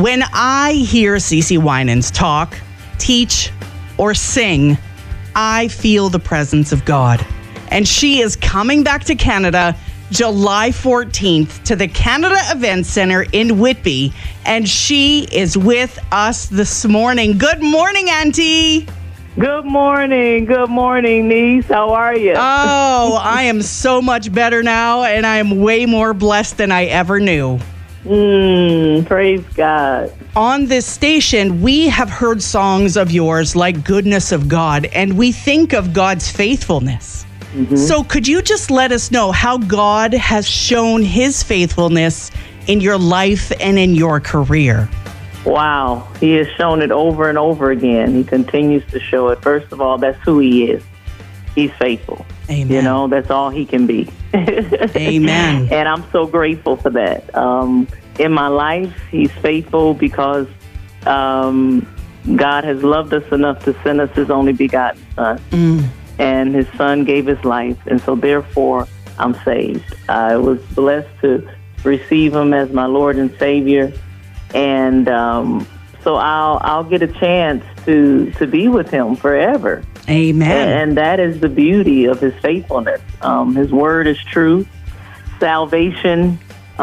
When I hear CeCe Winans talk, teach, or sing, I feel the presence of God. And she is coming back to Canada July 14th to the Canada Event Center in Whitby. And she is with us this morning. Good morning, Auntie. Good morning. Good morning, niece. How are you? Oh, I am so much better now, and I am way more blessed than I ever knew. Praise God. On this station, we have heard songs of yours like Goodness of God, and we think of God's faithfulness. So could you just let us know how God has shown his faithfulness in your life and in your career? Wow. He has shown it over and over again. He continues to show it. First of all, that's who he is. He's faithful. Amen. You know, that's all he can be. Amen. And I'm so grateful for that. In my life, he's faithful because God has loved us enough to send us his only begotten son. And his son gave his life. And so therefore, I'm saved. I was blessed to receive him as my Lord and Savior. And so I'll get a chance to be with him forever. Amen. And that is the beauty of his faithfulness. His word is true. Salvation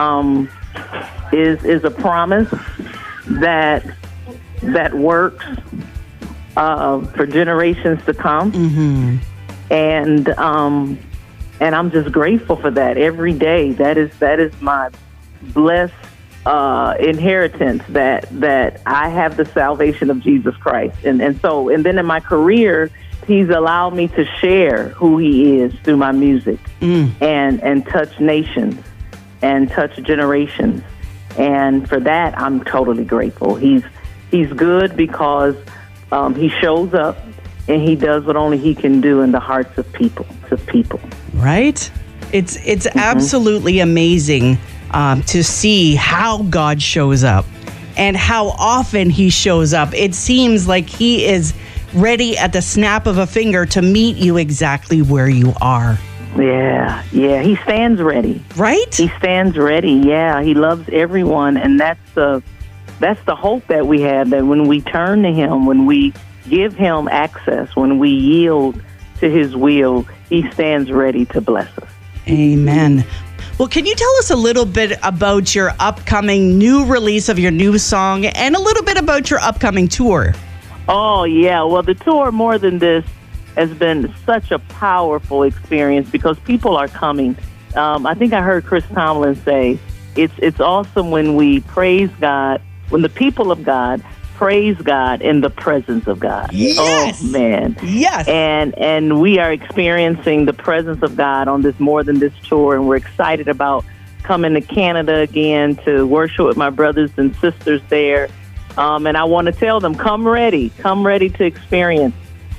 is a promise that works for generations to come. And I'm just grateful for that every day. That is my blessed inheritance, that I have the salvation of Jesus Christ. And then in my career, he's allowed me to share who he is through my music and touch nations and touch generations. And for that, I'm totally grateful. He's good because he shows up and he does what only he can do in the hearts of people. Right? It's absolutely amazing to see how God shows up and how often he shows up. It seems like he is ready at the snap of a finger to meet you exactly where you are. Yeah. He stands ready. Right? He stands ready. Yeah. He loves everyone. And that's the hope that we have, that when we turn to him, when we give him access, when we yield to his will, he stands ready to bless us. Amen. Well, can you tell us a little bit about your upcoming new release of your new song and a little bit about your upcoming tour? Oh, yeah. Well, the tour, More Than This, has been such a powerful experience because people are coming. I think I heard Chris Tomlin say, it's awesome when we praise God, when the people of God praise God in the presence of God. Yes. Oh, man. Yes. And we are experiencing the presence of God on this More Than This tour, and we're excited about coming to Canada again to worship with my brothers and sisters there. And I want to tell them, come ready to experience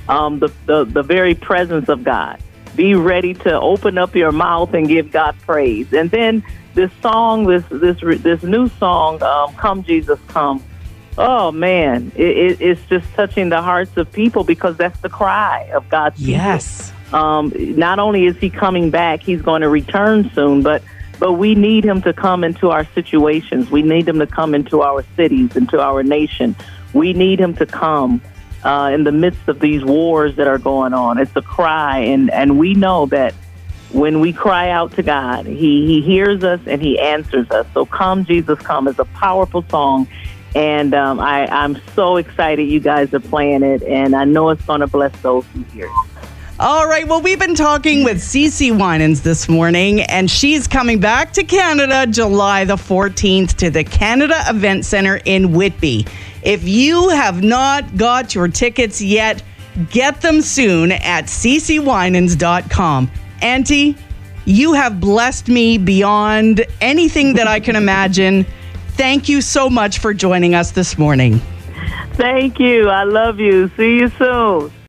the very presence of God. Be ready to open up your mouth and give God praise. And then this song, this new song, Come Jesus Come. Oh man, it's just touching the hearts of people because that's the cry of God's people. Yes. Not only is he coming back, he's going to return soon, but we need him to come into our situations. We need him to come into our cities, into our nation. We need him to come in the midst of these wars that are going on. It's a cry, and we know that when we cry out to God, he hears us and he answers us. So Come Jesus Come is a powerful song, and I'm so excited you guys are playing it, and I know it's going to bless those who hear it. All right. Well, we've been talking with CeCe Winans this morning, and she's coming back to Canada July the 14th to the Canada Event Center in Whitby. If you have not got your tickets yet, get them soon at cecewinans.com. Auntie, you have blessed me beyond anything that I can imagine. Thank you so much for joining us this morning. Thank you. I love you. See you soon.